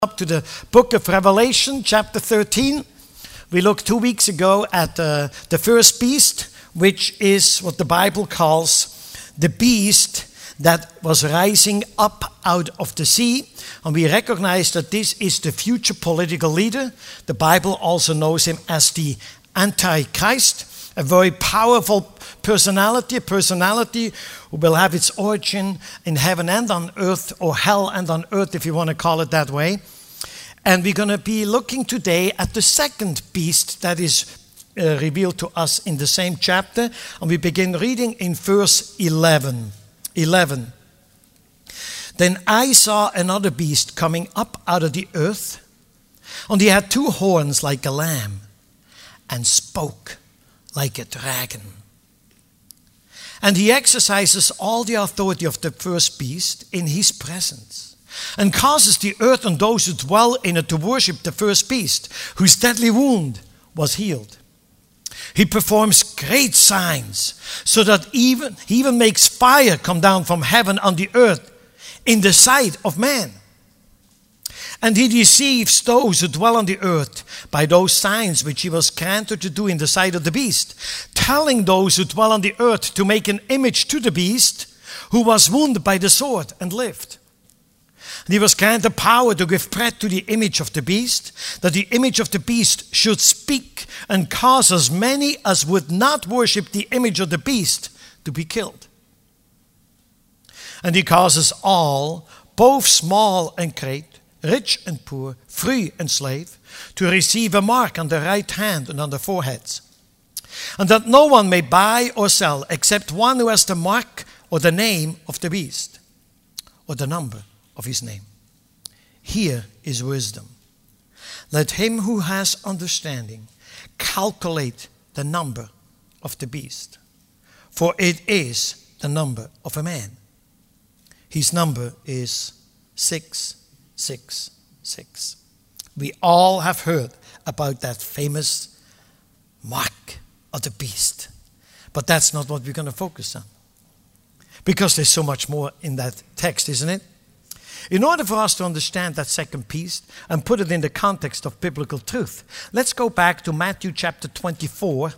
Up to the book of Revelation, chapter 13. We looked 2 weeks ago at the first beast, which is what the Bible calls the beast that was rising up out of the sea. And we recognize that this is the future political leader. The Bible also knows him as the Antichrist, a very powerful personality, a personality who will have its origin in heaven and on earth, or hell and on earth, if you want to call it that way. And we're going to be looking today at the second beast that is revealed to us in the same chapter. And we begin reading in verse 11. Then I saw another beast coming up out of the earth, and he had 2 horns like a lamb, and spoke like a dragon. And he exercises all the authority of the first beast in his presence, and causes the earth and those who dwell in it to worship the first beast, whose deadly wound was healed. He performs great signs, so that he even makes fire come down from heaven on the earth in the sight of man. And he deceives those who dwell on the earth by those signs which he was granted to do in the sight of the beast, telling those who dwell on the earth to make an image to the beast, who was wounded by the sword and lived. And he was granted power to give breath to the image of the beast, that the image of the beast should speak and cause as many as would not worship the image of the beast to be killed. And he causes all, both small and great, rich and poor, free and slave, to receive a mark on the right hand and on their foreheads, and that no one may buy or sell except one who has the mark or the name of the beast, or the number of his name. Here is wisdom. Let him who has understanding calculate the number of the beast, for it is the number of a man. His number is 666. We all have heard about that famous mark of the beast. But that's not what we're going to focus on, because there's so much more in that text, isn't it? In order for us to understand that second beast and put it in the context of biblical truth, let's go back to Matthew chapter 24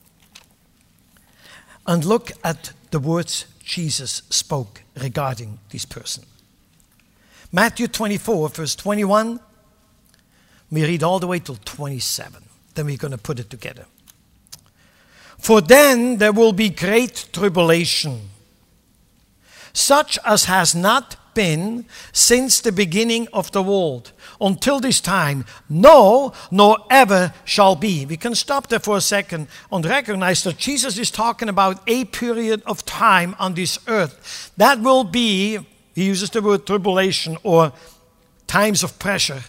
and look at the words Jesus spoke regarding this person. Matthew 24, verse 21, we read all the way till 27. Then we're going to put it together. For then there will be great tribulation, such as has not been since the beginning of the world, until this time, no, nor ever shall be. We can stop there for a second and recognize that Jesus is talking about a period of time on this earth. That will be, he uses the word tribulation, or times of pressure,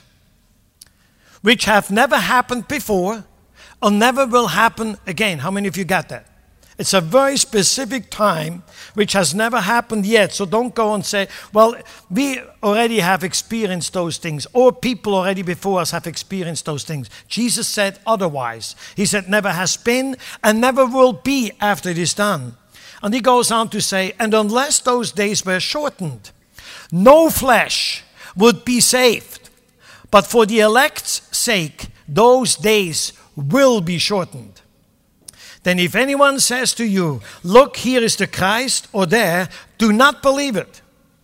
which have never happened before and never will happen again. How many of you got that? It's a very specific time which has never happened yet. So don't go and say, well, we already have experienced those things, or people already before us have experienced those things. Jesus said otherwise. He said never has been and never will be after it is done. And he goes on to say, and unless those days were shortened, no flesh would be saved. But for the elect's sake, those days will be shortened. Then if anyone says to you, look, here is the Christ, or there, do not believe it.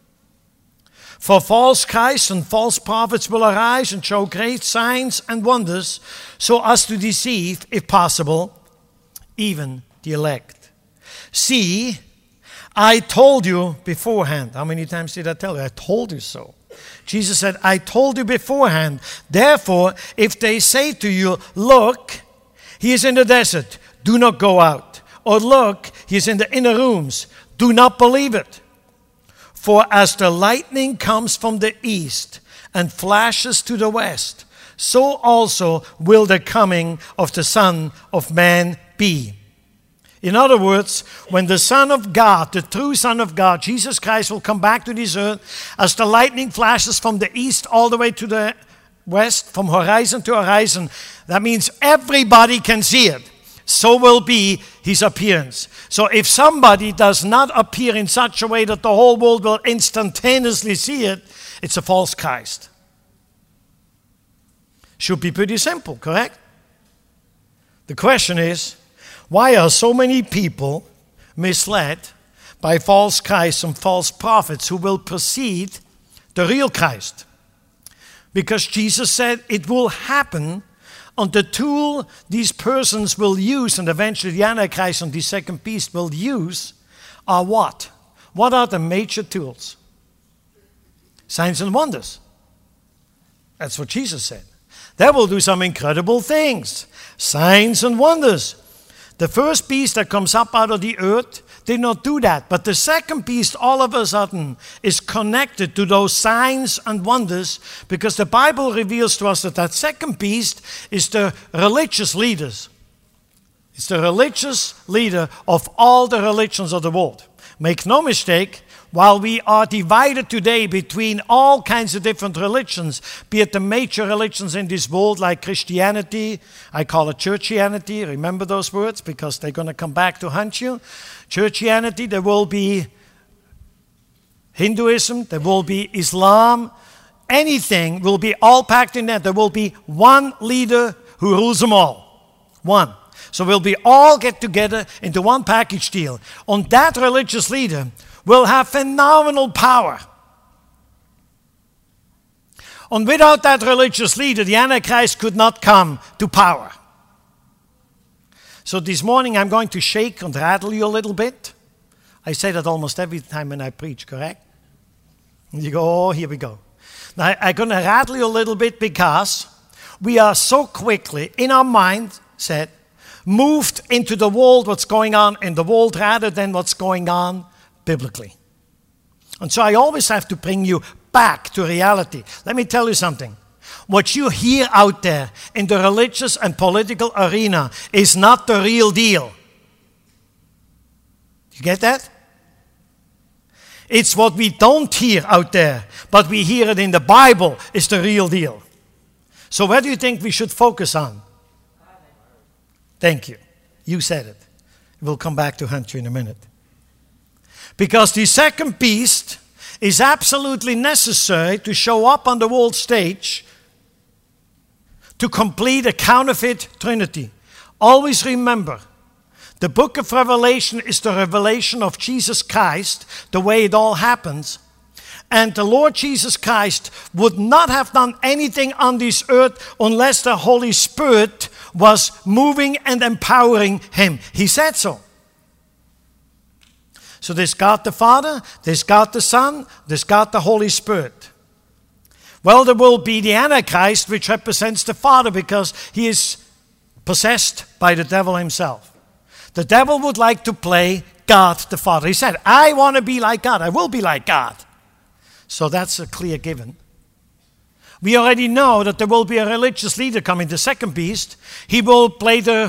For false Christs and false prophets will arise and show great signs and wonders, so as to deceive, if possible, even the elect. See, I told you beforehand. How many times did I tell you? I told you so. Jesus said, I told you beforehand. Therefore, if they say to you, look, he is in the desert, do not go out. Or look, he is in the inner rooms, do not believe it. For as the lightning comes from the east and flashes to the west, so also will the coming of the Son of Man be. In other words, when the Son of God, the true Son of God, Jesus Christ, will come back to this earth, as the lightning flashes from the east all the way to the west, from horizon to horizon, that means everybody can see it. So will be his appearance. So if somebody does not appear in such a way that the whole world will instantaneously see it, it's a false Christ. Should be pretty simple, correct? The question is, why are so many people misled by false Christs and false prophets who will precede the real Christ? Because Jesus said it will happen, and the tool these persons will use, and eventually the Antichrist and the second beast will use, are what? What are the major tools? Signs and wonders. That's what Jesus said. They will do some incredible things. Signs and wonders. The first beast that comes up out of the earth did not do that. But the second beast all of a sudden is connected to those signs and wonders, because the Bible reveals to us that that second beast is the religious leaders. It's the religious leader of all the religions of the world. Make no mistake, while we are divided today between all kinds of different religions, be it the major religions in this world like Christianity, I call it churchianity, remember those words because they're going to come back to haunt you. Churchianity, there will be Hinduism, there will be Islam, anything will be all packed in there. There will be one leader who rules them all. One. So we'll be all get together into one package deal. And that religious leader will have phenomenal power. And without that religious leader, the Antichrist could not come to power. So this morning I'm going to shake and rattle you a little bit. I say that almost every time when I preach, correct? And you go, oh, here we go. Now I'm going to rattle you a little bit because we are so quickly in our mindset moved into the world, what's going on in the world rather than what's going on biblically. And so I always have to bring you back to reality. Let me tell you something. What you hear out there in the religious and political arena is not the real deal. You get that? It's what we don't hear out there, but we hear it in the Bible is the real deal. So where do you think we should focus on? Thank you. You said it. We'll come back to hunt you in a minute. Because the second beast is absolutely necessary to show up on the world stage to complete a counterfeit trinity. Always remember, the book of Revelation is the revelation of Jesus Christ, the way it all happens. And the Lord Jesus Christ would not have done anything on this earth unless the Holy Spirit was moving and empowering him. He said so. So there's God the Father, there's God the Son, there's God the Holy Spirit. Well, there will be the Antichrist, which represents the Father because he is possessed by the devil himself. The devil would like to play God the Father. He said, I want to be like God. I will be like God. So that's a clear given. We already know that there will be a religious leader coming, the second beast. He will play the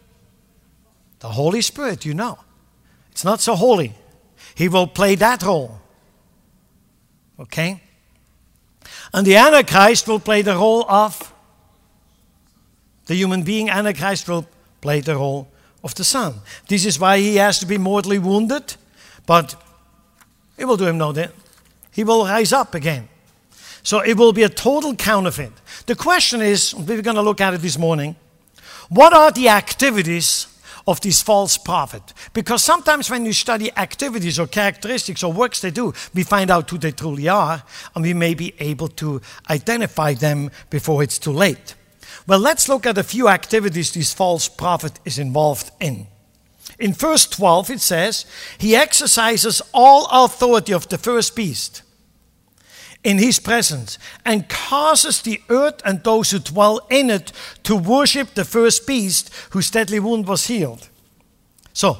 Holy Spirit, you know. It's not so holy. He will play that role. Okay? And the Antichrist will play the role of the human being. Antichrist will play the role of the Son. This is why he has to be mortally wounded, but it will do him no good. He will rise up again. So it will be a total counterfeit. The question is, we're going to look at it this morning, what are the activities of this false prophet? Because sometimes when you study activities or characteristics or works they do, we find out who they truly are, and we may be able to identify them before it's too late. Well, let's look at a few activities this false prophet is involved in. In verse 12 it says, he exercises all authority of the first beast in his presence and causes the earth and those who dwell in it to worship the first beast whose deadly wound was healed. So,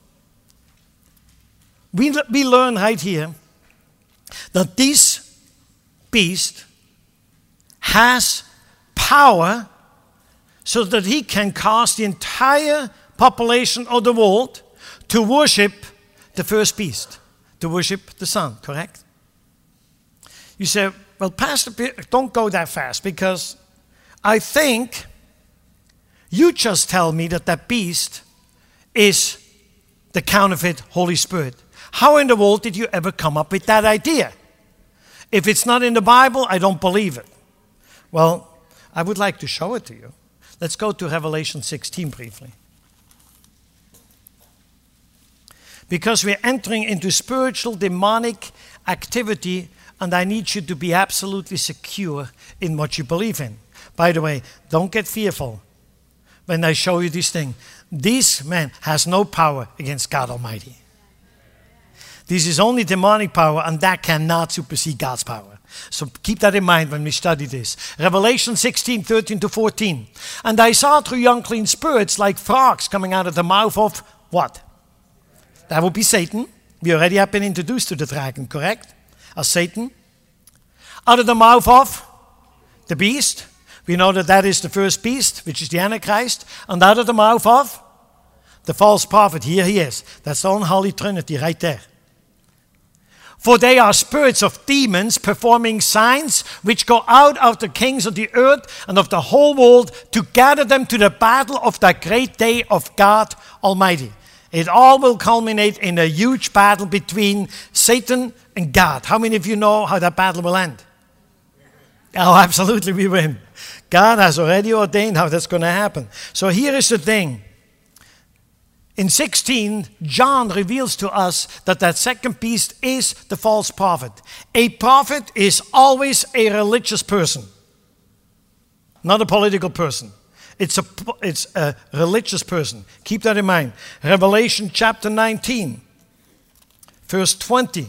we learn right here that this beast has power so that he can cause the entire population of the world to worship the first beast, to worship the Son, correct? You say, well, Pastor, don't go that fast because I think you just tell me that that beast is the counterfeit Holy Spirit. How in the world did you ever come up with that idea? If it's not in the Bible, I don't believe it. Well, I would like to show it to you. Let's go to Revelation 16 briefly. Because we're entering into spiritual demonic activity, and I need you to be absolutely secure in what you believe in. By the way, don't get fearful when I show you this thing. This man has no power against God Almighty. This is only demonic power, and that cannot supersede God's power. So keep that in mind when we study this. Revelation 16, 13 to 14. And I saw 3 unclean spirits like frogs coming out of the mouth of what? That would be Satan. We already have been introduced to the dragon, correct? As Satan. Out of the mouth of the beast. We know that that is the first beast, which is the Antichrist. And out of the mouth of the false prophet. Here he is. That's the unholy trinity right there. For they are spirits of demons performing signs which go out of the kings of the earth and of the whole world to gather them to the battle of that great day of God Almighty. It all will culminate in a huge battle between Satan and God. How many of you know how that battle will end? Oh, absolutely, we win. God has already ordained how that's going to happen. So here is the thing. In 16, John reveals to us that that second beast is the false prophet. A prophet is always a religious person, not a political person. It's a religious person. Keep that in mind. Revelation chapter 19, verse 20.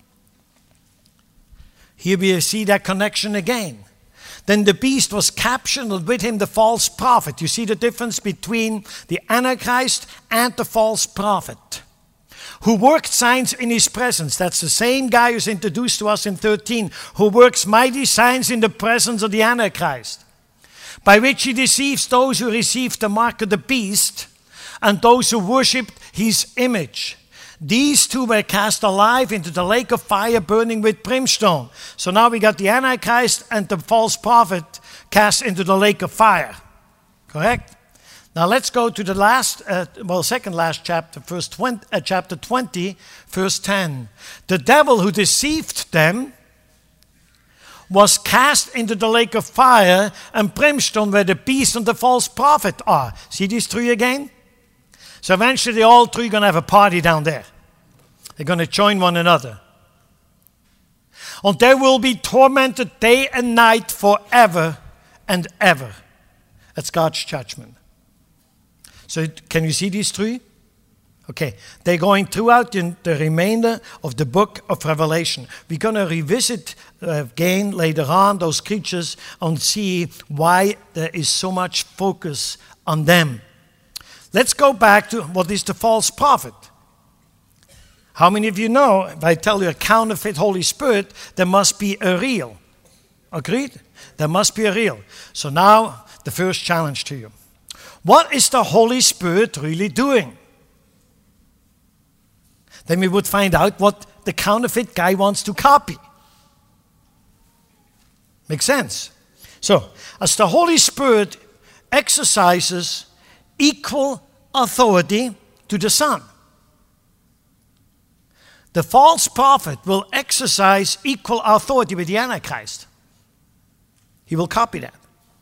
Here we see that connection again. Then the beast was captured, and with him the false prophet. You see the difference between the Antichrist and the false prophet, who worked signs in his presence. That's the same guy who's introduced to us in 13, who works mighty signs in the presence of the Antichrist, by which he deceives those who received the mark of the beast and those who worshipped his image. These 2 were cast alive into the lake of fire burning with brimstone. So now we got the Antichrist and the false prophet cast into the lake of fire. Correct? Now let's go to the second last chapter, chapter 20, verse 10. The devil who deceived them was cast into the lake of fire and brimstone where the beast and the false prophet are. See these 3 again? So eventually all 3 are going to have a party down there. They're going to join one another. And they will be tormented day and night forever and ever. That's God's judgment. So can you see these 3? Okay, they're going throughout the remainder of the book of Revelation. We're going to revisit again later on those creatures and see why there is so much focus on them. Let's go back to what is the false prophet. How many of you know, if I tell you a counterfeit Holy Spirit, there must be a real. Agreed? There must be a real. So now, the first challenge to you. What is the Holy Spirit really doing? Then we would find out what the counterfeit guy wants to copy. Makes sense? So, as the Holy Spirit exercises equal authority to the Son, the false prophet will exercise equal authority with the Antichrist. He will copy that.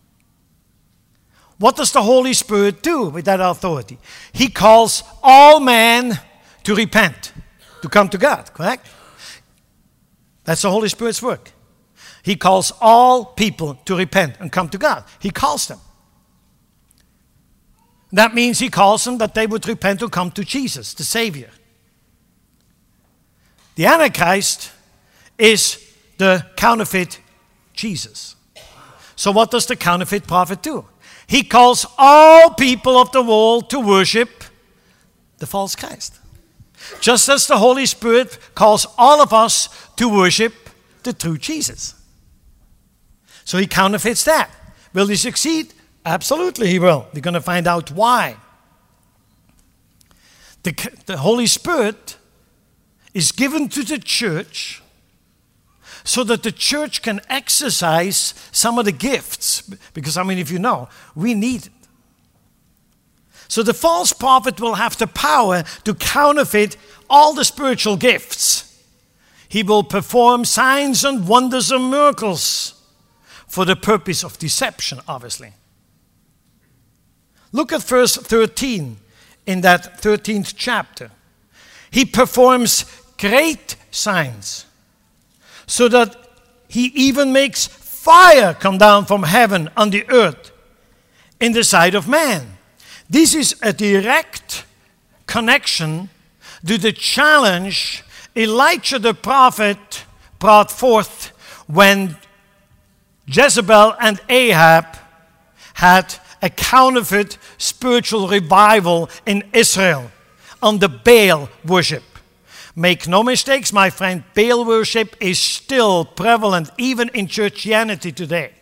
What does the Holy Spirit do with that authority? He calls all men to repent, to come to God, correct? That's the Holy Spirit's work. He calls all people to repent and come to God. He calls them. That means he calls them that they would repent and come to Jesus, the Savior. The Antichrist is the counterfeit Jesus. So what does the counterfeit prophet do? He calls all people of the world to worship the false Christ. Just as the Holy Spirit calls all of us to worship the true Jesus. So he counterfeits that. Will he succeed? Absolutely he will. We're going to find out why. The Holy Spirit is given to the church so that the church can exercise some of the gifts. Because how many of you know? We need it. So the false prophet will have the power to counterfeit all the spiritual gifts. He will perform signs and wonders and miracles for the purpose of deception, obviously. Look at verse 13 in that 13th chapter. He performs great signs, so that he even makes fire come down from heaven on the earth in the sight of man. This is a direct connection to the challenge Elijah the prophet brought forth when Jezebel and Ahab had a counterfeit spiritual revival in Israel on the Baal worship. Make no mistakes, my friend, Baal worship is still prevalent even in churchianity today.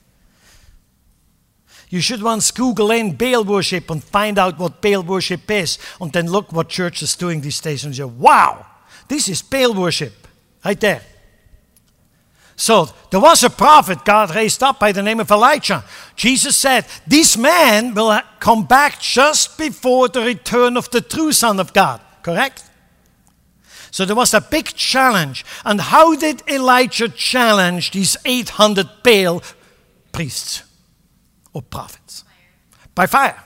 You should once Google in Baal worship and find out what Baal worship is, and then look what church is doing these days and say, wow, this is Baal worship, right there. So there was a prophet God raised up by the name of Elijah. Jesus said, this man will come back just before the return of the true Son of God. Correct? So there was a big challenge. And how did Elijah challenge these 800 Baal priests or prophets? By fire.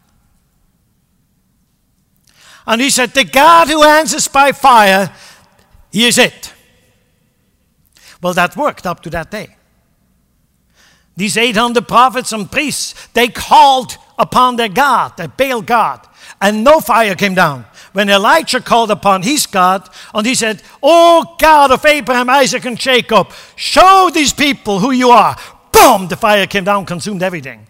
And he said, the God who answers by fire, he is it. Well, that worked up to that day. These 800 prophets and priests, they called upon their God, their Baal God, and no fire came down. When Elijah called upon his God, and he said, oh God of Abraham, Isaac, and Jacob, show these people who you are. Boom! The fire came down, consumed everything.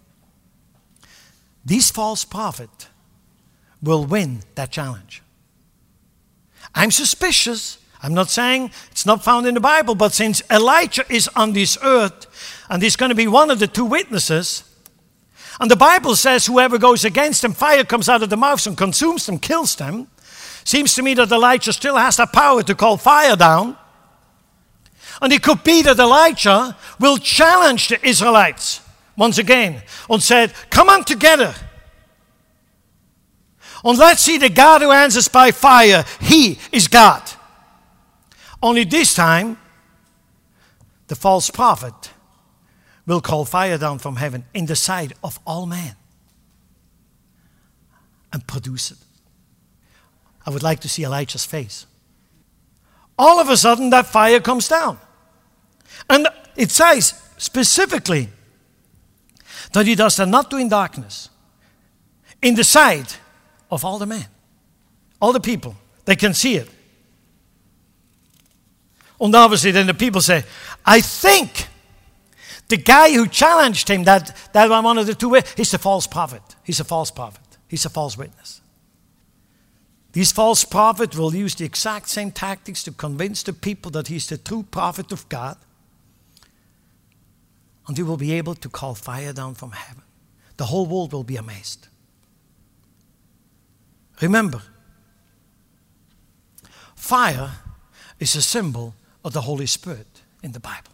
These false prophets will win that challenge. I'm suspicious. I'm not saying it's not found in the Bible, but since Elijah is on this earth, and he's going to be one of the two witnesses, and the Bible says whoever goes against them, fire comes out of the mouth and consumes them, kills them. Seems to me that Elijah still has the power to call fire down. And it could be that Elijah will challenge the Israelites once again and said, come on together. And let's see the God who answers by fire. He is God. Only this time, the false prophet will call fire down from heaven in the sight of all men and produce it. I would like to see Elijah's face. All of a sudden, that fire comes down. And it says specifically that he does that not do in darkness, in the sight of all the men, all the people. They can see it. And obviously then the people say, I think the guy who challenged him, that one of the two, he's a false prophet. He's a false prophet. He's a false witness. These false prophets will use the exact same tactics to convince the people that he's the true prophet of God. And he will be able to call fire down from heaven. The whole world will be amazed. Remember, fire is a symbol of the Holy Spirit in the Bible.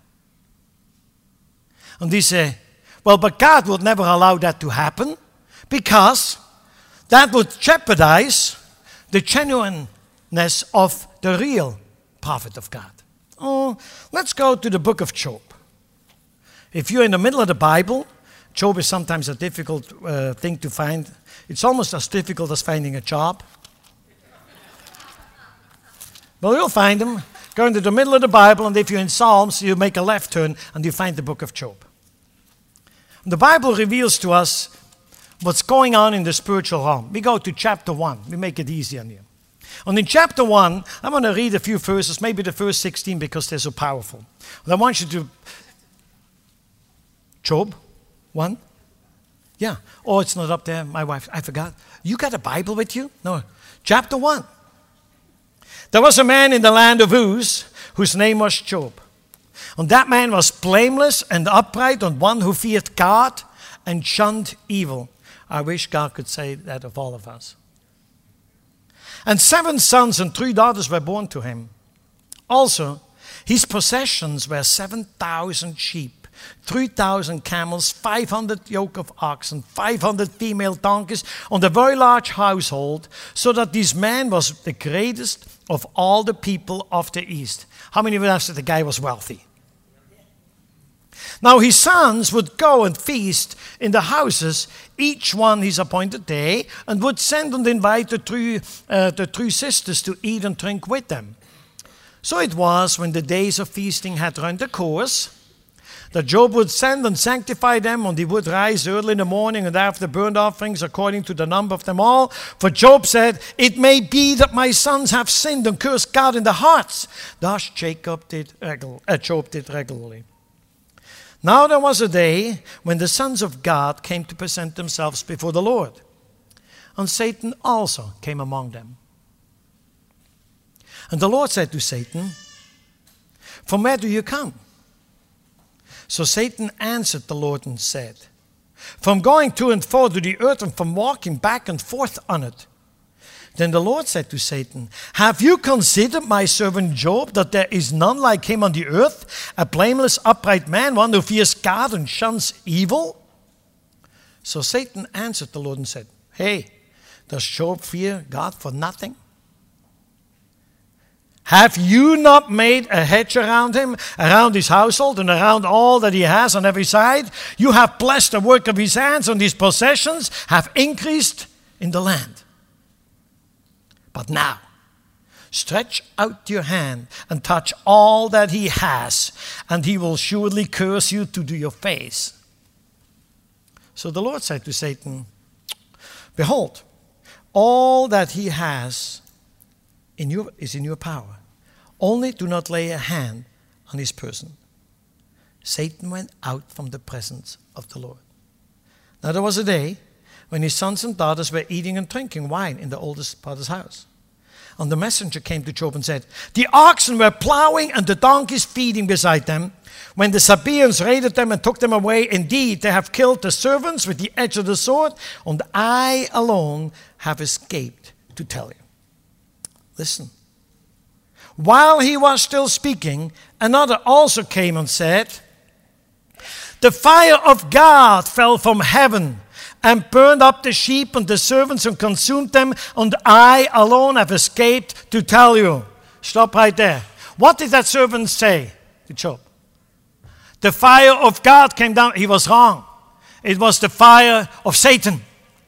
And they say, well, but God would never allow that to happen because that would jeopardize the genuineness of the real prophet of God. Oh, let's go to the book of Job. If you're in the middle of the Bible, Job is sometimes a difficult thing to find. It's almost as difficult as finding a job. Well, you'll find them. Go into the middle of the Bible, and if you're in Psalms, you make a left turn, and you find the book of Job. And the Bible reveals to us what's going on in the spiritual realm. We go to chapter 1. We make it easy on you. And in chapter 1, I'm going to read a few verses, maybe the first 16, because they're so powerful. And I want you to... Job 1? Yeah. Oh, it's not up there. My wife, I forgot. You got a Bible with you? No. Chapter 1. There was a man in the land of Uz whose name was Job. And that man was blameless and upright, and one who feared God and shunned evil. I wish God could say that of all of us. And 7 sons and 3 daughters were born to him. Also, his possessions were 7,000 sheep, 3,000 camels, 500 yoke of oxen, 500 female donkeys, and a very large household, so that this man was the greatest of all the people of the East. How many of us said the guy was wealthy? Now his sons would go and feast in the houses, each one his appointed day, and would send and invite the three sisters to eat and drink with them. So it was, when the days of feasting had run their course, that Job would send and sanctify them, and he would rise early in the morning and offer the burnt offerings according to the number of them all. For Job said, "It may be that my sons have sinned and cursed God in their hearts." Thus Job did regularly. Now there was a day when the sons of God came to present themselves before the Lord, and Satan also came among them. And the Lord said to Satan, "From where do you come?" So Satan answered the Lord and said, "From going to and fro to the earth, and from walking back and forth on it." Then the Lord said to Satan, "Have you considered my servant Job, that there is none like him on the earth, a blameless, upright man, one who fears God and shuns evil?" So Satan answered the Lord and said, "Hey, does Job fear God for nothing? Have you not made a hedge around him, around his household, and around all that he has on every side? You have blessed the work of his hands, and his possessions have increased in the land. But now, stretch out your hand and touch all that he has, and he will surely curse you to your face." So the Lord said to Satan, "Behold, all that he has is in your power. Only do not lay a hand on his person." Satan went out from the presence of the Lord. Now there was a day when his sons and daughters were eating and drinking wine in the oldest brother's house. And the messenger came to Job and said, "The oxen were plowing and the donkeys feeding beside them, when the Sabaeans raided them and took them away. Indeed, they have killed the servants with the edge of the sword, and I alone have escaped to tell you." Listen. While he was still speaking, another also came and said, "The fire of God fell from heaven and burned up the sheep and the servants and consumed them, and I alone have escaped to tell you." Stop right there. What did that servant say to Job? The fire of God came down. He was wrong. It was the fire of Satan.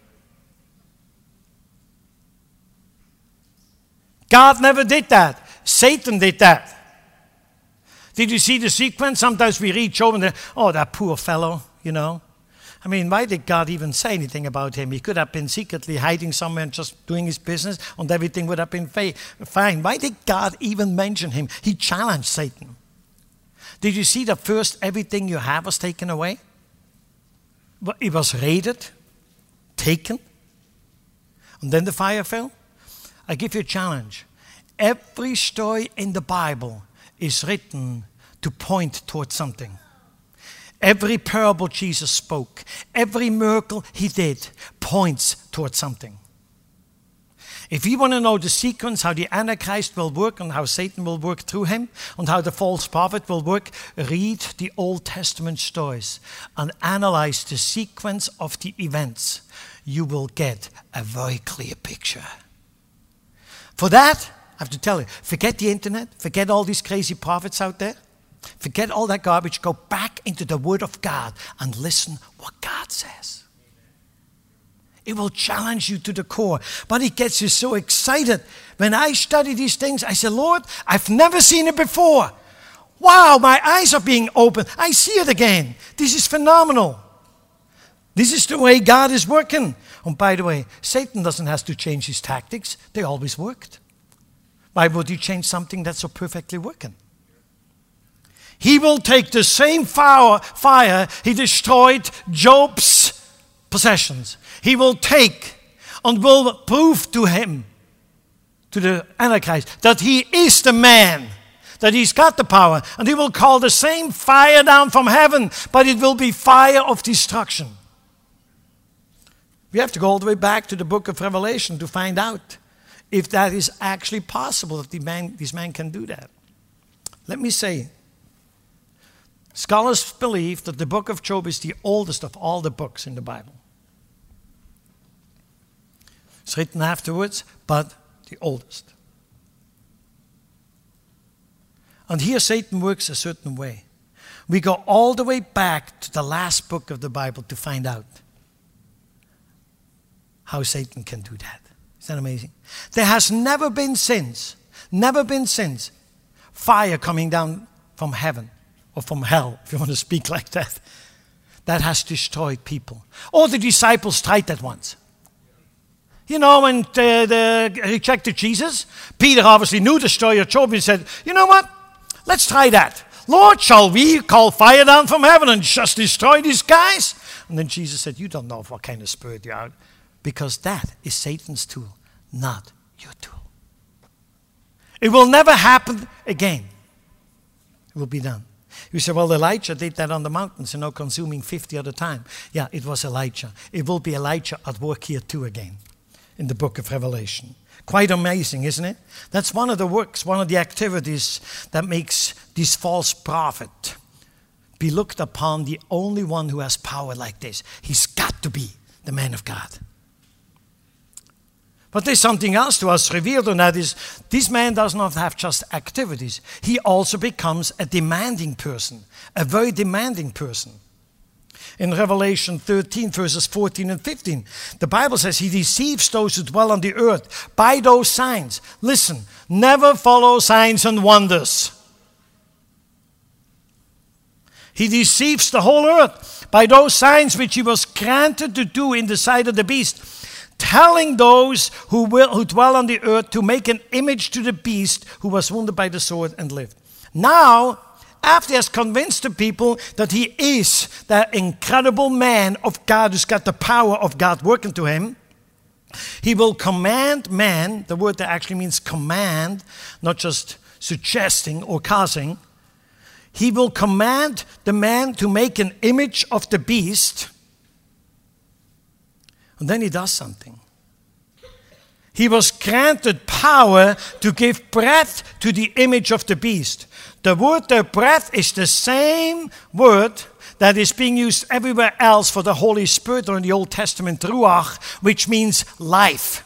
God never did that. Satan did that. Did you see the sequence? Sometimes we read Job and oh, that poor fellow, you know. I mean, why did God even say anything about him? He could have been secretly hiding somewhere and just doing his business, and everything would have been fine. Why did God even mention him? He challenged Satan. Did you see that first everything you have was taken away? It was raided, taken, and then the fire fell? I give you a challenge. Every story in the Bible is written to point towards something. Every parable Jesus spoke, every miracle he did points towards something. If you want to know the sequence, how the Antichrist will work and how Satan will work through him and how the false prophet will work, read the Old Testament stories and analyze the sequence of the events. You will get a very clear picture. For that, I have to tell you, forget the internet, forget all these crazy prophets out there, forget all that garbage, go back into the Word of God and listen what God says. It will challenge you to the core, but it gets you so excited. When I study these things, I say, "Lord, I've never seen it before. Wow, my eyes are being opened. I see it again. This is phenomenal. This is the way God is working." And by the way, Satan doesn't have to change his tactics. They always worked. Why would he change something that's so perfectly working? He will take the same fire he destroyed Job's possessions. He will take and will prove to him, to the Antichrist, that he is the man, that he's got the power. And he will call the same fire down from heaven, but it will be fire of destruction. We have to go all the way back to the book of Revelation to find out if that is actually possible, that this man can do that. Let me say, scholars believe that the book of Job is the oldest of all the books in the Bible. It's written afterwards, but the oldest. And here Satan works a certain way. We go all the way back to the last book of the Bible to find out how Satan can do that. Is that amazing? There has never been since, fire coming down from heaven or from hell, if you want to speak like that, that has destroyed people. All the disciples tried that once. You know, when they rejected Jesus, Peter obviously knew the story of Job. He said, you know what? Let's try that. Lord, shall we call fire down from heaven and just destroy these guys? And then Jesus said, you don't know what kind of spirit you are. Because that is Satan's tool, not your tool. It will never happen again. It will be done. You say, well, Elijah did that on the mountains, consuming 50 at a time. Yeah, it was Elijah. It will be Elijah at work here too again in the book of Revelation. Quite amazing, isn't it? That's one of the works, one of the activities that makes this false prophet be looked upon the only one who has power like this. He's got to be the man of God. But there's something else to us revealed, and that is this man does not have just activities. He also becomes a demanding person, a very demanding person. In Revelation 13, verses 14 and 15, the Bible says he deceives those who dwell on the earth by those signs. Listen, never follow signs and wonders. He deceives the whole earth by those signs which he was granted to do in the sight of the beast, telling those who dwell on the earth to make an image to the beast who was wounded by the sword and lived. Now, after he has convinced the people that he is that incredible man of God who's got the power of God working to him, he will command man, the word that actually means command, not just suggesting or causing. He will command the man to make an image of the beast. And then he does something. He was granted power to give breath to the image of the beast. The word, the breath, is the same word that is being used everywhere else for the Holy Spirit, or in the Old Testament, ruach, which means life.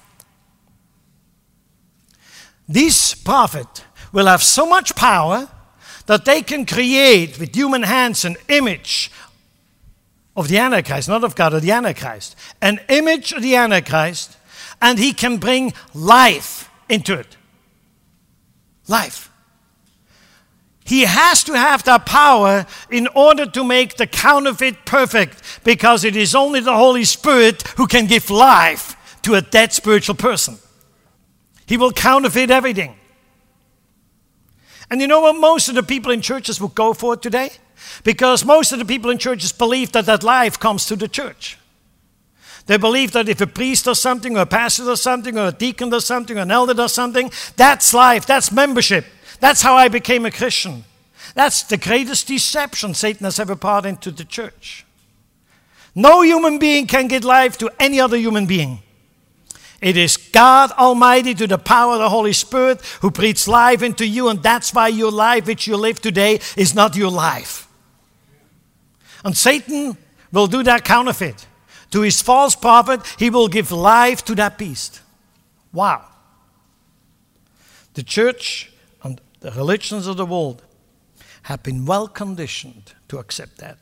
This prophet will have so much power that they can create with human hands an image of the Antichrist, not of God, of the Antichrist. An image of the Antichrist, and he can bring life into it. Life. He has to have that power in order to make the counterfeit perfect, because it is only the Holy Spirit who can give life to a dead spiritual person. He will counterfeit everything. And you know what most of the people in churches would go for today? Because most of the people in churches believe that life comes to the church. They believe that if a priest does something, or a pastor does something, or a deacon does something, or an elder does something, that's life, that's membership. That's how I became a Christian. That's the greatest deception Satan has ever brought into the church. No human being can give life to any other human being. It is God Almighty, to the power of the Holy Spirit, who breathes life into you, and that's why your life which you live today is not your life. And Satan will do that counterfeit. To his false prophet, he will give life to that beast. Wow. The church and the religions of the world have been well conditioned to accept that.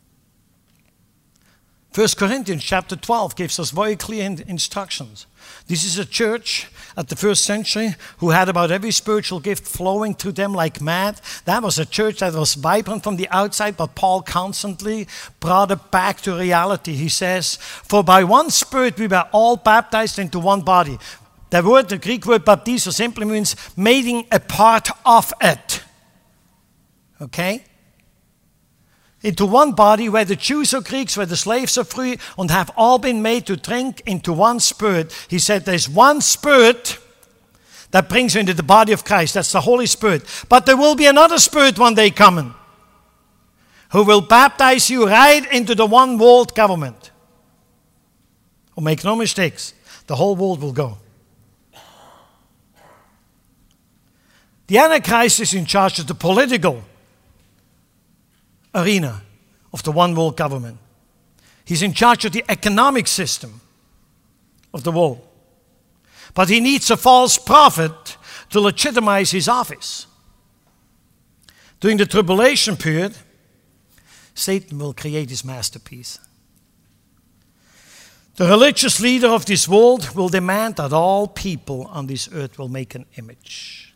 1 Corinthians chapter 12 gives us very clear instructions. This is a church at the first century who had about every spiritual gift flowing through them like mad. That was a church that was vibrant from the outside, but Paul constantly brought it back to reality. He says, for by one Spirit we were all baptized into one body. The Greek word baptizo simply means making a part of it. Okay? Into one body, where the Jews or Greeks, where the slaves are free, and have all been made to drink into one Spirit. He said there's one Spirit that brings you into the body of Christ. That's the Holy Spirit. But there will be another Spirit one day coming, who will baptize you right into the one world government. Oh, make no mistakes, the whole world will go. The Antichrist is in charge of the political arena of the one world government. He's in charge of the economic system of the world. But he needs a false prophet to legitimize his office. During the tribulation period, Satan will create his masterpiece. The religious leader of this world will demand that all people on this earth will make an image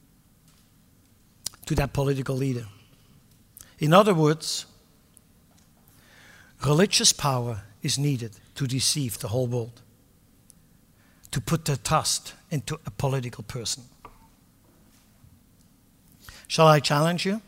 to that political leader. In other words, religious power is needed to deceive the whole world, to put their trust into a political person. Shall I challenge you?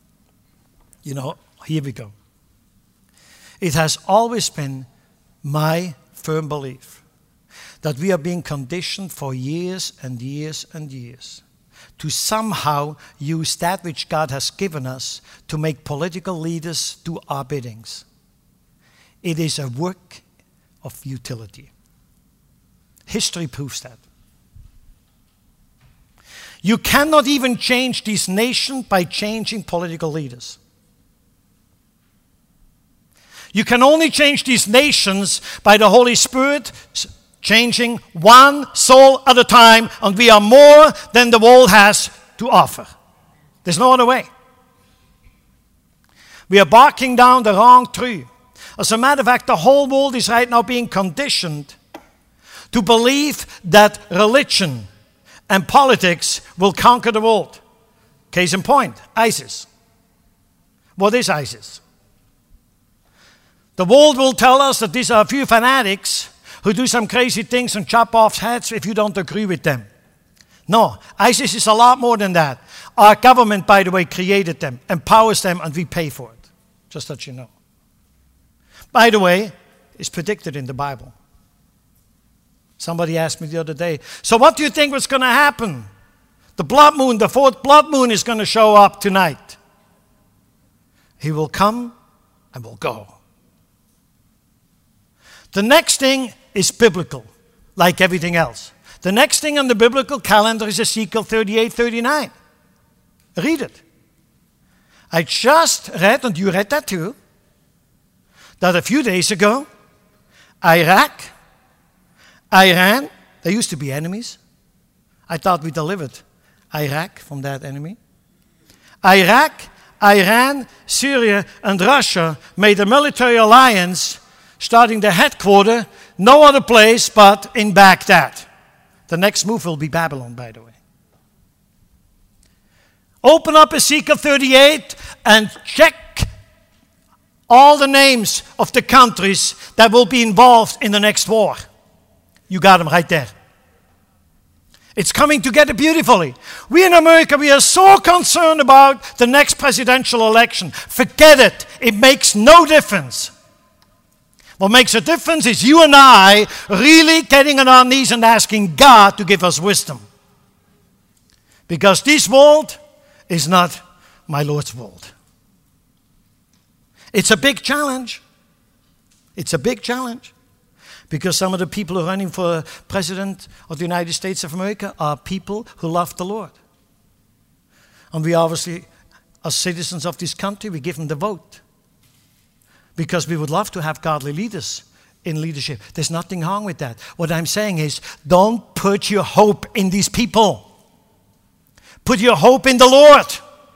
Here we go. It has always been my firm belief that we are being conditioned for years and years and years to somehow use that which God has given us to make political leaders do our biddings. It is a work of utility. History proves that. You cannot even change this nation by changing political leaders. You can only change these nations by the Holy Spirit changing one soul at a time, and we are more than the world has to offer. There's no other way. We are barking down the wrong tree. As a matter of fact, the whole world is right now being conditioned to believe that religion and politics will conquer the world. Case in point, ISIS. What is ISIS? The world will tell us that these are a few fanatics who do some crazy things and chop off heads if you don't agree with them. No, ISIS is a lot more than that. Our government, by the way, created them, empowers them, and we pay for it. Just that you know. By the way, it's predicted in the Bible. Somebody asked me the other day, so what do you think was going to happen? The blood moon, the fourth blood moon is going to show up tonight. He will come and will go. The next thing is biblical, like everything else. The next thing on the biblical calendar is Ezekiel 38:39. Read it. I just read, and you read that too, that a few days ago, Iraq, Iran, they used to be enemies. I thought we delivered Iraq from that enemy. Iraq, Iran, Syria, and Russia made a military alliance, starting their headquarters, no other place but in Baghdad. The next move will be Babylon, by the way. Open up Ezekiel 38 and check all the names of the countries that will be involved in the next war. You got them right there. It's coming together beautifully. We in America, we are so concerned about the next presidential election. Forget it. It makes no difference. What makes a difference is you and I really getting on our knees and asking God to give us wisdom. Because this world is not my Lord's world. It's a big challenge. It's a big challenge. Because some of the people who are running for president of the United States of America are people who love the Lord. And we obviously, as citizens of this country, we give them the vote. Because we would love to have godly leaders in leadership. There's nothing wrong with that. What I'm saying is, don't put your hope in these people. Put your hope in the Lord.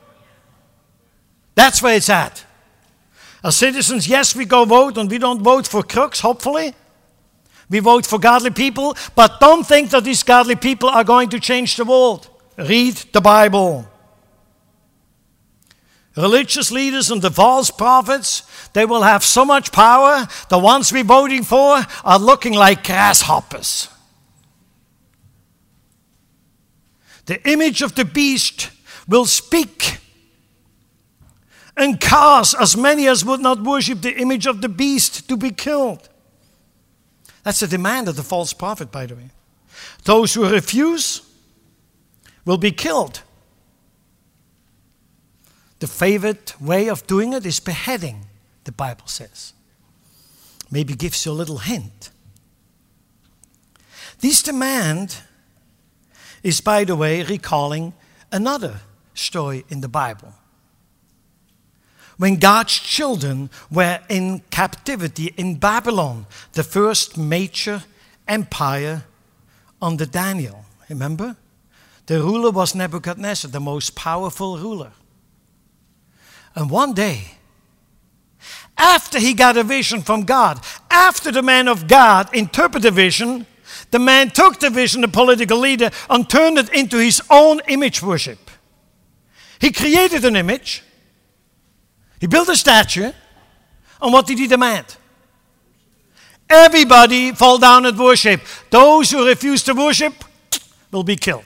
That's where it's at. As citizens, yes, we go vote, and we don't vote for crooks, hopefully. We vote for godly people, but don't think that these godly people are going to change the world. Read the Bible. Religious leaders and the false prophets, they will have so much power, the ones we're voting for are looking like grasshoppers. The image of the beast will speak and cause as many as would not worship the image of the beast to be killed. That's the demand of the false prophet, by the way. Those who refuse will be killed. The favorite way of doing it is beheading, the Bible says. Maybe gives you a little hint. This demand is, by the way, recalling another story in the Bible. When God's children were in captivity in Babylon, the first major empire under Daniel. Remember? The ruler was Nebuchadnezzar, the most powerful ruler. And one day, after he got a vision from God, after the man of God interpreted the vision, the man took the vision, the political leader, and turned it into his own image worship. He created an image. He built a statue. And what did he demand? Everybody fall down and worship. Those who refuse to worship will be killed.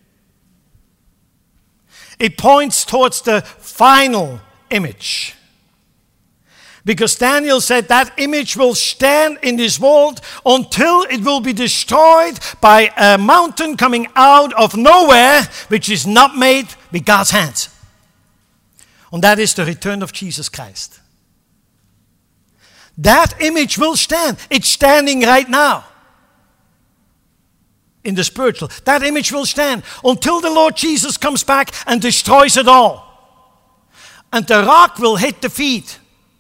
It points towards the final image. Because Daniel said that image will stand in this world until it will be destroyed by a mountain coming out of nowhere, which is not made with God's hands. And that is the return of Jesus Christ. That image will stand. It's standing right now. In the spiritual. That image will stand until the Lord Jesus comes back and destroys it all. And the rock will hit the feet.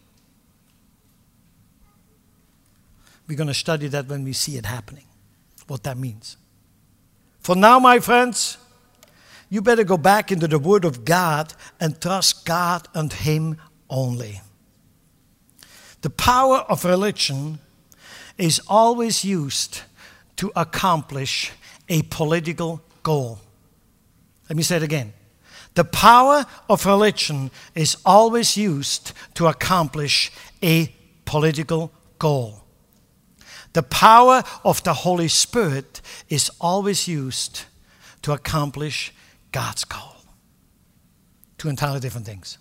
We're going to study that when we see it happening, what that means. For now, my friends, you better go back into the Word of God and trust God and Him only. The power of religion is always used to accomplish a political goal. Let me say it again. The power of religion is always used to accomplish a political goal. The power of the Holy Spirit is always used to accomplish God's goal. Two entirely different things.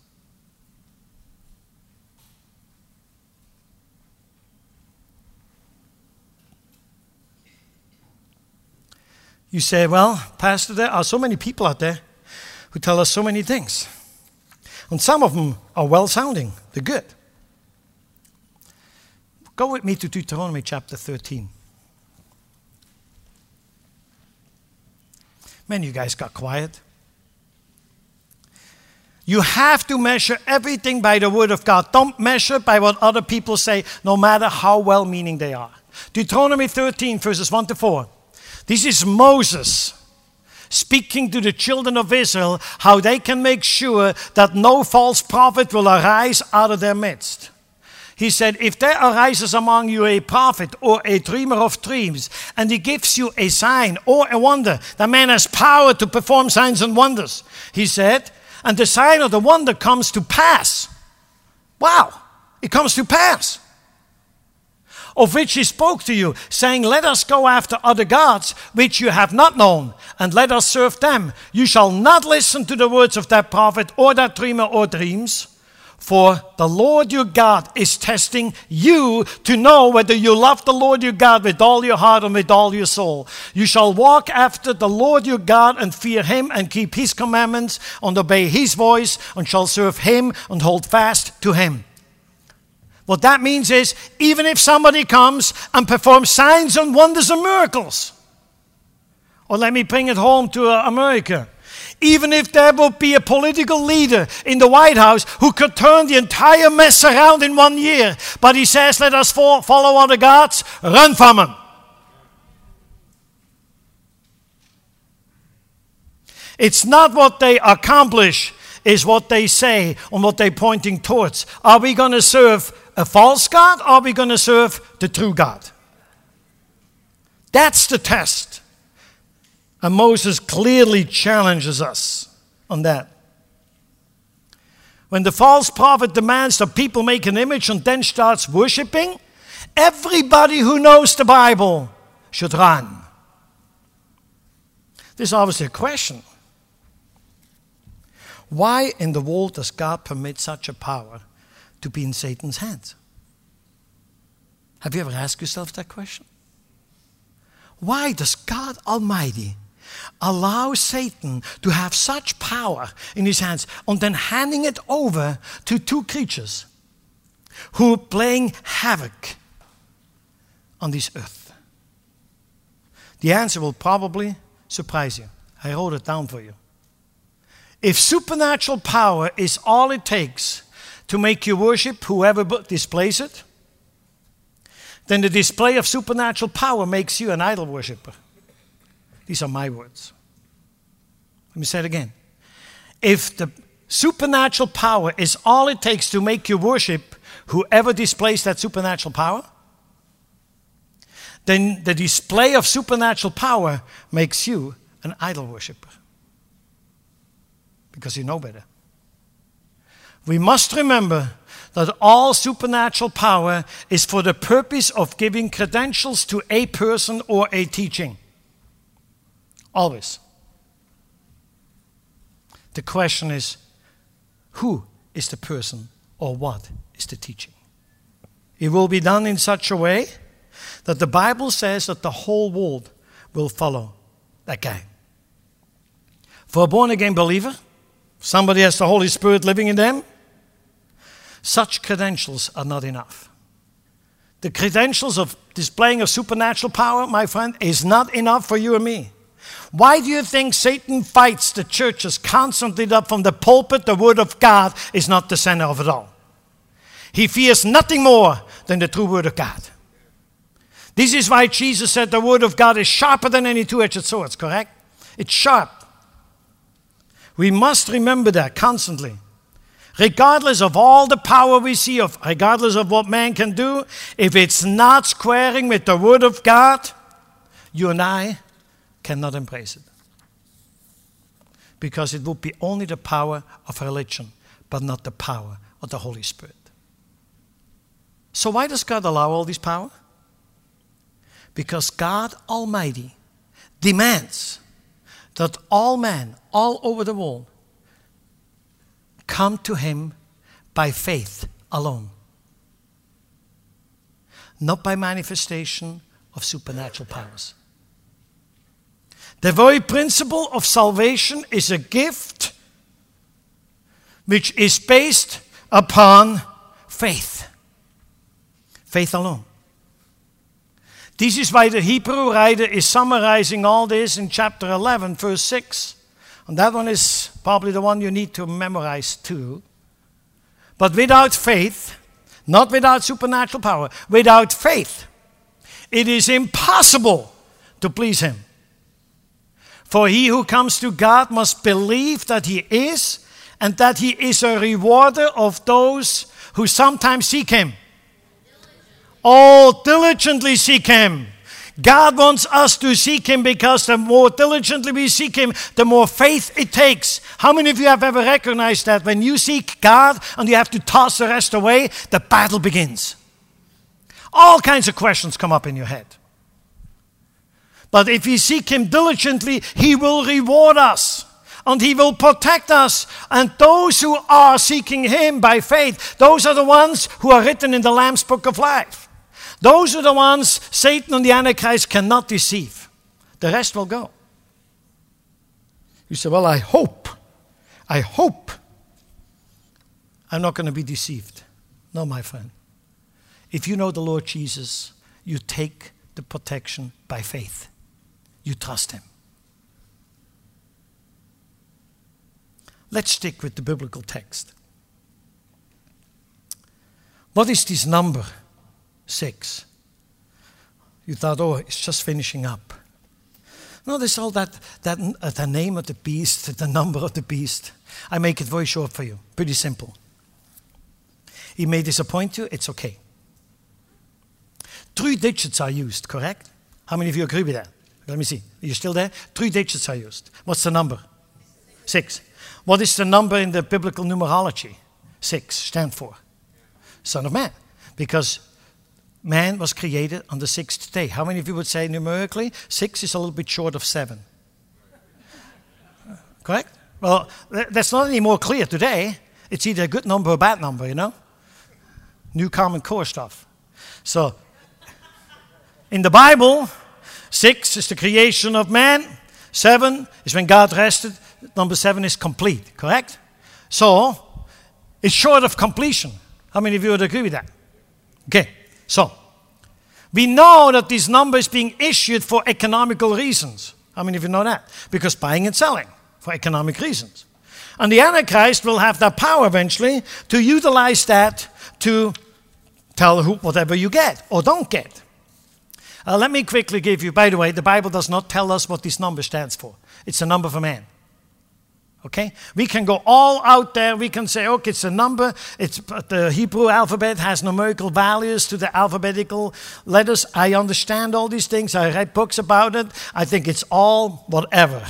You say, well, Pastor, there are so many people out there who tell us so many things. And some of them are well-sounding. They're good. Go with me to Deuteronomy chapter 13. Man, you guys got quiet. You have to measure everything by the Word of God. Don't measure by what other people say, no matter how well-meaning they are. Deuteronomy 13, verses 1 to 4. This is Moses speaking to the children of Israel how they can make sure that no false prophet will arise out of their midst. He said, if there arises among you a prophet or a dreamer of dreams, and he gives you a sign or a wonder, the man has power to perform signs and wonders. He said, and the sign or the wonder comes to pass. Wow, it comes to pass. Of which he spoke to you, saying, let us go after other gods, which you have not known, and let us serve them. You shall not listen to the words of that prophet or that dreamer or dreams, for the Lord your God is testing you to know whether you love the Lord your God with all your heart and with all your soul. You shall walk after the Lord your God and fear him and keep his commandments and obey his voice and shall serve him and hold fast to him. What that means is, even if somebody comes and performs signs and wonders and miracles, or let me bring it home to America, even if there would be a political leader in the White House who could turn the entire mess around in 1 year, but he says, let us follow other gods, run from him. It's not what they accomplish, it's what they say and what they're pointing towards. Are we going to serve a false God, or are we going to serve the true God? That's the test. And Moses clearly challenges us on that. When the false prophet demands that people make an image and then starts worshiping, everybody who knows the Bible should run. There's obviously a question. Why in the world does God permit such a power to be in Satan's hands? Have you ever asked yourself that question? Why does God Almighty allow Satan to have such power in his hands and then handing it over to two creatures who are playing havoc on this earth? The answer will probably surprise you. I wrote it down for you. If supernatural power is all it takes to make you worship whoever displays it, then the display of supernatural power makes you an idol worshiper. These are my words. Let me say it again. If the supernatural power is all it takes to make you worship whoever displays that supernatural power, then the display of supernatural power makes you an idol worshiper. Because you know better. We must remember that all supernatural power is for the purpose of giving credentials to a person or a teaching. Always. The question is, who is the person or what is the teaching? It will be done in such a way that the Bible says that the whole world will follow that guy. For a born-again believer, somebody has the Holy Spirit living in them, such credentials are not enough. The credentials of displaying a supernatural power, my friend, is not enough for you and me. Why do you think Satan fights the churches constantly that from the pulpit the Word of God is not the center of it all? He fears nothing more than the true Word of God. This is why Jesus said the Word of God is sharper than any two-edged sword, correct? It's sharp. We must remember that constantly. Regardless of all the power we see, regardless of what man can do, if it's not squaring with the Word of God, you and I cannot embrace it. Because it will be only the power of religion, but not the power of the Holy Spirit. So why does God allow all this power? Because God Almighty demands that all men all over the world come to Him by faith alone. Not by manifestation of supernatural powers. The very principle of salvation is a gift which is based upon faith. Faith alone. This is why the Hebrew writer is summarizing all this in chapter 11, verse 6. And that one is probably the one you need to memorize too. But without faith, not without supernatural power, without faith, it is impossible to please Him. For he who comes to God must believe that He is, and that He is a rewarder of those who sometimes seek Him. Oh, diligently seek Him. God wants us to seek Him because the more diligently we seek Him, the more faith it takes. How many of you have ever recognized that when you seek God and you have to toss the rest away, the battle begins? All kinds of questions come up in your head. But if we seek Him diligently, He will reward us. And He will protect us. And those who are seeking Him by faith, those are the ones who are written in the Lamb's Book of Life. Those are the ones Satan and the Antichrist cannot deceive. The rest will go. You say, well, I hope I'm not going to be deceived. No, my friend. If you know the Lord Jesus, you take the protection by faith. You trust Him. Let's stick with the biblical text. What is this number 6? You thought, oh, it's just finishing up. No, there's all that the name of the beast, the number of the beast. I make it very short for you. Pretty simple. He may disappoint you, it's okay. 3 digits are used, correct? How many of you agree with that? Let me see. Are you still there? 3 digits are used. What's the number? 6. What is the number in the biblical numerology? 6 stands for Son of Man. Because man was created on the 6th day. How many of you would say numerically 6 is a little bit short of 7? Correct? Well, that's not any more clear today. It's either a good number or a bad number, you know? New Common Core stuff. So, in the Bible, 6 is the creation of man. 7 is when God rested. Number 7 is complete, correct? So, it's short of completion. How many of you would agree with that? Okay, so, we know that this number is being issued for economical reasons. How many of you know that? Because buying and selling for economic reasons. And the Antichrist will have that power eventually to utilize that to tell whatever you get or don't get. Let me quickly give you, by the way, the Bible does not tell us what this number stands for. It's a number for man. Okay? We can go all out there. We can say, okay, it's a number. The Hebrew alphabet has numerical values to the alphabetical letters. I understand all these things. I read books about it. I think it's all whatever.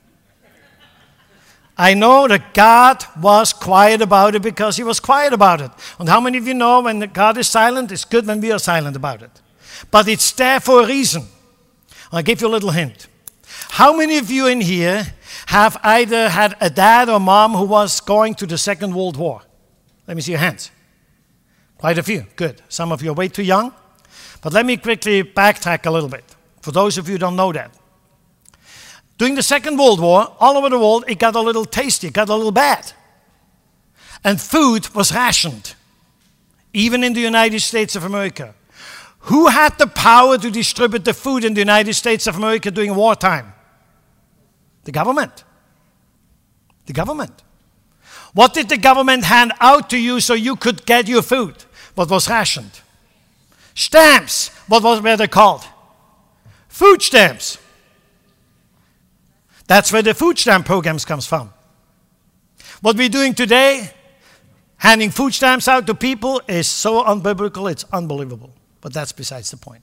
I know that God was quiet about it because he was quiet about it. And how many of you know when God is silent, it's good when we are silent about it. But it's there for a reason. I'll give you a little hint. How many of you in here have either had a dad or mom who was going to the Second World War? Let me see your hands. Quite a few. Good. Some of you are way too young. But let me quickly backtrack a little bit. For those of you who don't know that. During the Second World War, all over the world, it got a little tasty. It got a little bad. And food was rationed. Even in the United States of America. Who had the power to distribute the food in the United States of America during wartime? The government. The government. What did the government hand out to you so you could get your food? What was rationed? Stamps. What were they called? Food stamps. That's where the food stamp programs comes from. What we're doing today, handing food stamps out to people, is so unbiblical, it's unbelievable. But that's besides the point.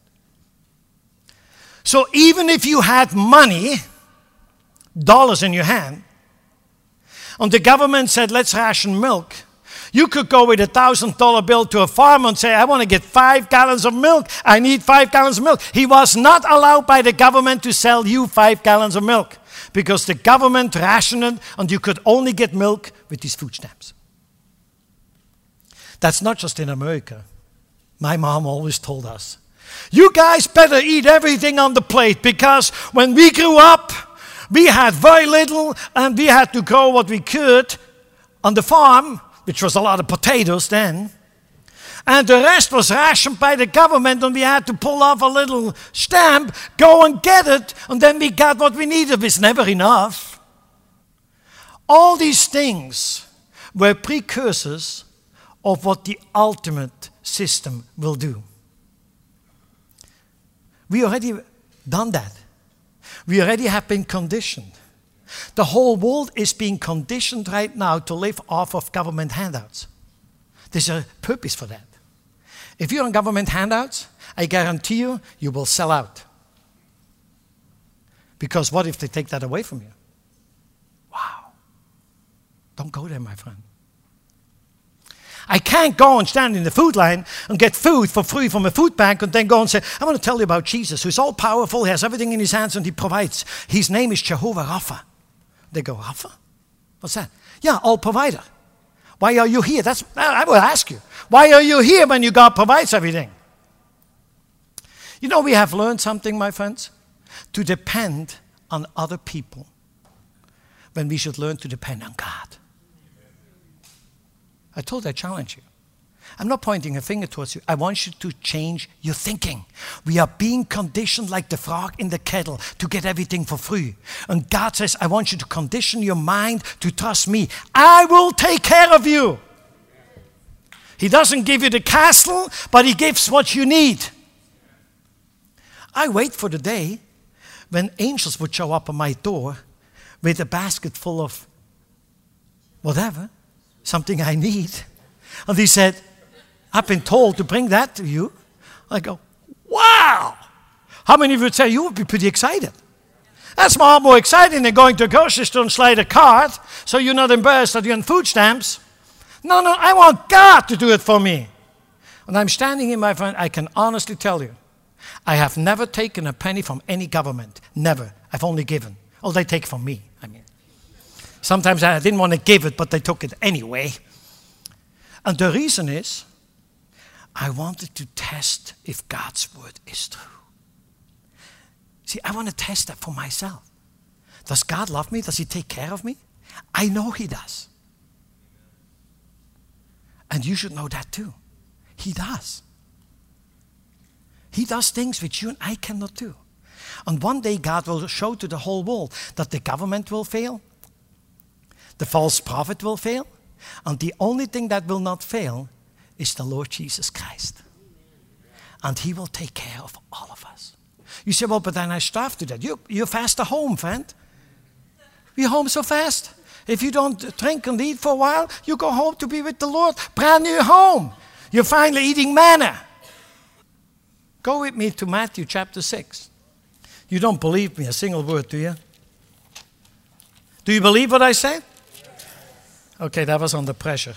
So even if you had money, dollars in your hand, and the government said, let's ration milk, you could go with $1,000 bill to a farmer and say, I want to get 5 gallons of milk. I need 5 gallons of milk. He was not allowed by the government to sell you 5 gallons of milk because the government rationed it and you could only get milk with these food stamps. That's not just in America. My mom always told us, you guys better eat everything on the plate because when we grew up, we had very little and we had to grow what we could on the farm, which was a lot of potatoes then. And the rest was rationed by the government and we had to pull off a little stamp, go and get it, and then we got what we needed. It's never enough. All these things were precursors of what the ultimate system will do. We already done that. We already have been conditioned. The whole world is being conditioned right now to live off of government handouts. There's a purpose for that. If you're on government handouts, I guarantee you, you will sell out. Because what if they take that away from you? Wow. Don't go there, my friend. I can't go and stand in the food line and get food for free from a food bank and then go and say, I want to tell you about Jesus, who's all powerful, he has everything in his hands and he provides. His name is Jehovah Rapha. They go, Rapha? What's that? Yeah, all provider. Why are you here? I will ask you. Why are you here when God provides everything? You know, we have learned something, my friends, to depend on other people when we should learn to depend on God. I told you, I challenge you. I'm not pointing a finger towards you. I want you to change your thinking. We are being conditioned like the frog in the kettle to get everything for free. And God says, I want you to condition your mind to trust me. I will take care of you. He doesn't give you the castle, but he gives what you need. I wait for the day when angels would show up on my door with a basket full of whatever, something I need. And he said, I've been told to bring that to you. I go, wow. How many of you would say you would be pretty excited? That's more exciting than going to a grocery store and slide a card so you're not embarrassed that you're on food stamps. No, I want God to do it for me. And I'm standing here, my friend, I can honestly tell you, I have never taken a penny from any government. Never. I've only given. Oh, they take from me. Sometimes I didn't want to give it, but they took it anyway. And the reason is, I wanted to test if God's word is true. See, I want to test that for myself. Does God love me? Does he take care of me? I know he does. And you should know that too. He does. He does things which you and I cannot do. And one day God will show to the whole world that the government will fail, the false prophet will fail, and the only thing that will not fail is the Lord Jesus Christ. And he will take care of all of us. You say, well, but then I starve to death. You're fast at home, friend. We're home so fast. If you don't drink and eat for a while, you go home to be with the Lord. Brand new home. You're finally eating manna. Go with me to Matthew chapter 6. You don't believe me a single word, do you? Do you believe what I said? Okay, that was under pressure.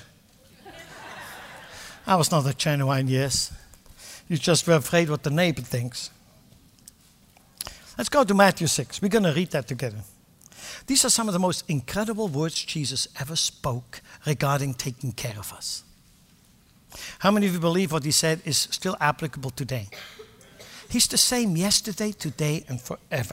I was not a genuine yes. You just were afraid what the neighbor thinks. Let's go to Matthew 6. We're going to read that together. These are some of the most incredible words Jesus ever spoke regarding taking care of us. How many of you believe what he said is still applicable today? He's the same yesterday, today, and forever.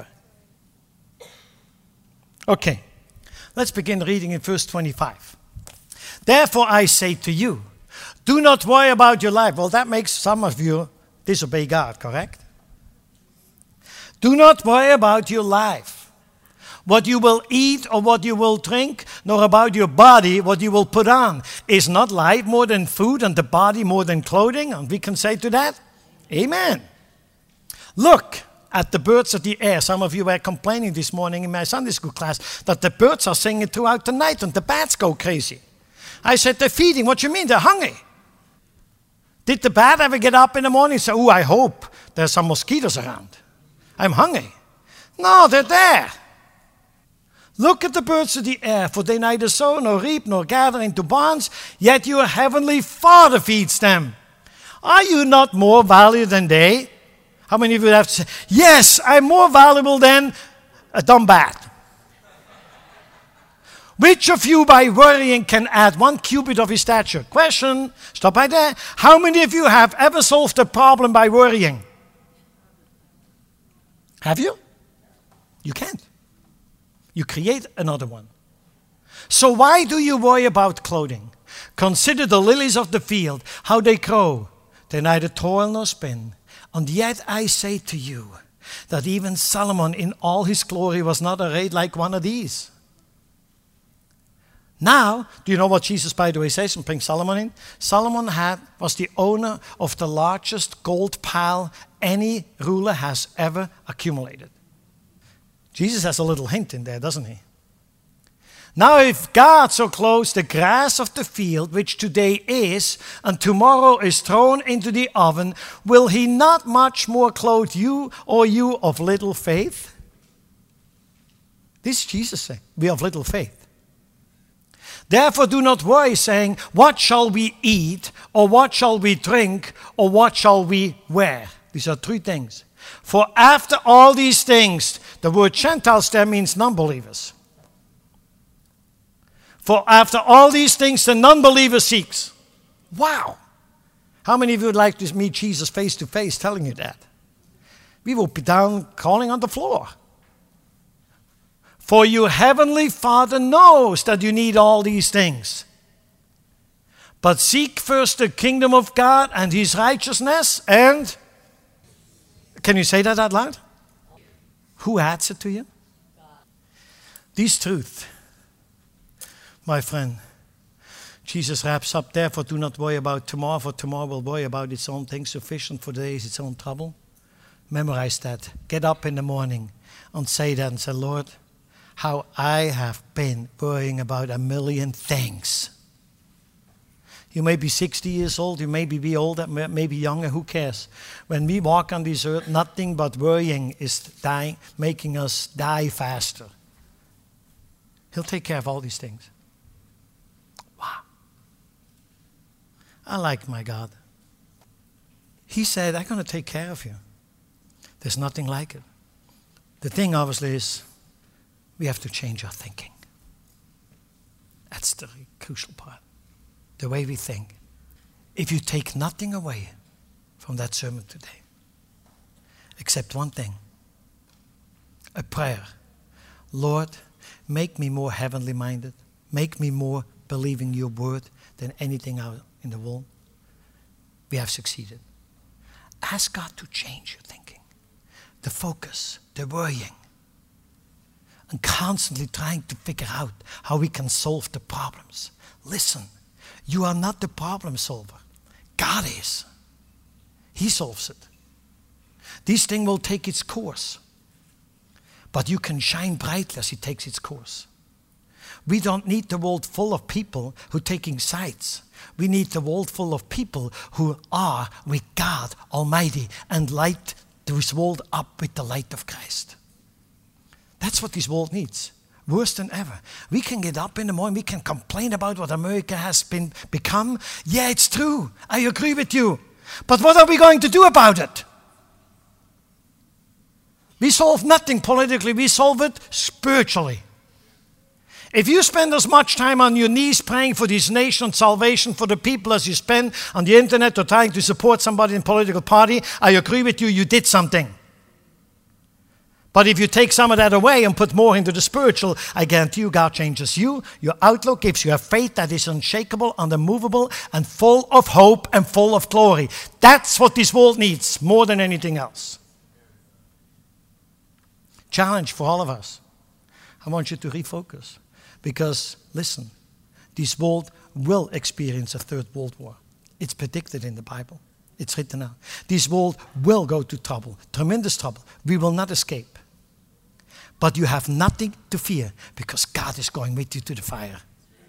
Okay, let's begin reading in verse 25. Therefore I say to you, do not worry about your life. Well, that makes some of you disobey God, correct? Do not worry about your life, what you will eat or what you will drink, nor about your body, what you will put on. Is not life more than food and the body more than clothing? And we can say to that, amen. Look at the birds of the air. Some of you were complaining this morning in my Sunday school class that the birds are singing throughout the night and the bats go crazy. I said, they're feeding. What do you mean? They're hungry. Did the bat ever get up in the morning and say, I hope there's some mosquitoes around. I'm hungry. No, they're there. Look at the birds of the air, for they neither sow nor reap nor gather into barns, yet your heavenly Father feeds them. Are you not more valuable than they? How many of you have to say, yes, I'm more valuable than a dumb bat? Which of you by worrying can add 1 cubit of his stature? Question, stop right there. How many of you have ever solved a problem by worrying? Have you? You can't. You create another one. So why do you worry about clothing? Consider the lilies of the field, how they grow. They neither toil nor spin. And yet I say to you that even Solomon in all his glory was not arrayed like one of these. Now, do you know what Jesus, by the way, says and brings Solomon in? Solomon was the owner of the largest gold pile any ruler has ever accumulated. Jesus has a little hint in there, doesn't he? Now, if God so clothes the grass of the field, which today is, and tomorrow is thrown into the oven, will he not much more clothe you, or you of little faith? This is Jesus saying, we have little faith. Therefore do not worry, saying, what shall we eat, or what shall we drink, or what shall we wear? These are 3 things. For after all these things, the word Gentiles there means non-believers. For after all these things, the non-believer seeks. Wow. How many of you would like to meet Jesus face to face telling you that? We will be down crawling on the floor. For your heavenly Father knows that you need all these things. But seek first the kingdom of God and his righteousness, and can you say that out loud? Who adds it to you? This truth, my friend, Jesus wraps up, therefore do not worry about tomorrow, for tomorrow will worry about its own things. Sufficient for the day is its own trouble. Memorize that. Get up in the morning and say that and say, Lord, how I have been worrying about a million things. You may be 60 years old, you may be older, maybe younger, who cares? When we walk on this earth, nothing but worrying is making us die faster. He'll take care of all these things. Wow. I like my God. He said, I'm going to take care of you. There's nothing like it. The thing obviously is, we have to change our thinking. That's the crucial part. The way we think. If you take nothing away from that sermon today, except one thing, a prayer. Lord, make me more heavenly minded. Make me more believing your word than anything out in the world. We have succeeded. Ask God to change your thinking. The focus, the worrying. And constantly trying to figure out how we can solve the problems. Listen, you are not the problem solver. God is. He solves it. This thing will take its course. But you can shine brightly as it takes its course. We don't need the world full of people who are taking sides. We need the world full of people who are with God Almighty and light this world up with the light of Christ. That's what this world needs. Worse than ever. We can get up in the morning, we can complain about what America has become. Yeah, it's true. I agree with you. But what are we going to do about it? We solve nothing politically, we solve it spiritually. If you spend as much time on your knees praying for this nation, salvation for the people, as you spend on the internet or trying to support somebody in a political party, I agree with you, you did something. But if you take some of that away and put more into the spiritual, I guarantee you God changes you. Your outlook gives you a faith that is unshakable, unmovable, and full of hope and full of glory. That's what this world needs more than anything else. Challenge for all of us. I want you to refocus. Because, listen, this world will experience a third world war. It's predicted in the Bible. It's written out. This world will go to trouble, tremendous trouble. We will not escape. But you have nothing to fear because God is going with you to the fire.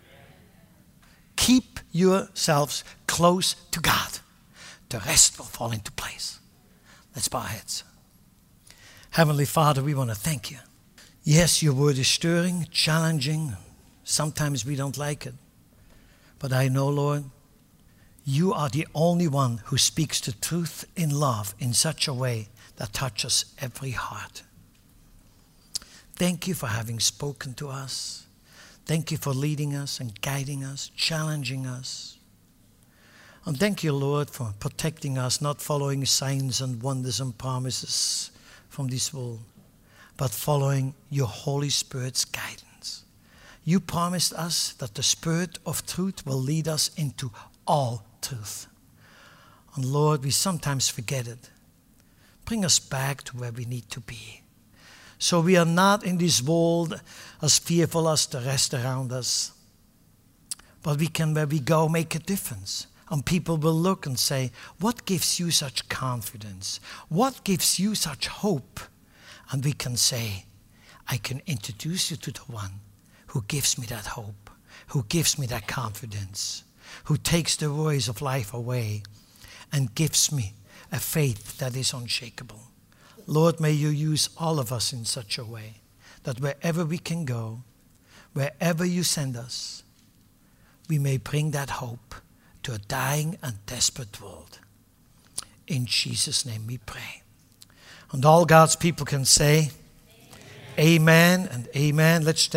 Keep yourselves close to God. The rest will fall into place. Let's bow our heads. Heavenly Father, we want to thank you. Yes, your word is stirring, challenging. Sometimes we don't like it. But I know, Lord, you are the only one who speaks the truth in love in such a way that touches every heart. Thank you for having spoken to us. Thank you for leading us and guiding us, challenging us. And thank you, Lord, for protecting us, not following signs and wonders and promises from this world, but following your Holy Spirit's guidance. You promised us that the Spirit of truth will lead us into all truth. And Lord, we sometimes forget it. Bring us back to where we need to be. So we are not in this world as fearful as the rest around us. But we can, where we go, make a difference. And people will look and say, what gives you such confidence? What gives you such hope? And we can say, I can introduce you to the one who gives me that hope, who gives me that confidence, who takes the worries of life away and gives me a faith that is unshakable. Lord, may you use all of us in such a way that wherever we can go, wherever you send us, we may bring that hope to a dying and desperate world. In Jesus' name we pray. And all God's people can say, Amen and amen. Let's stand.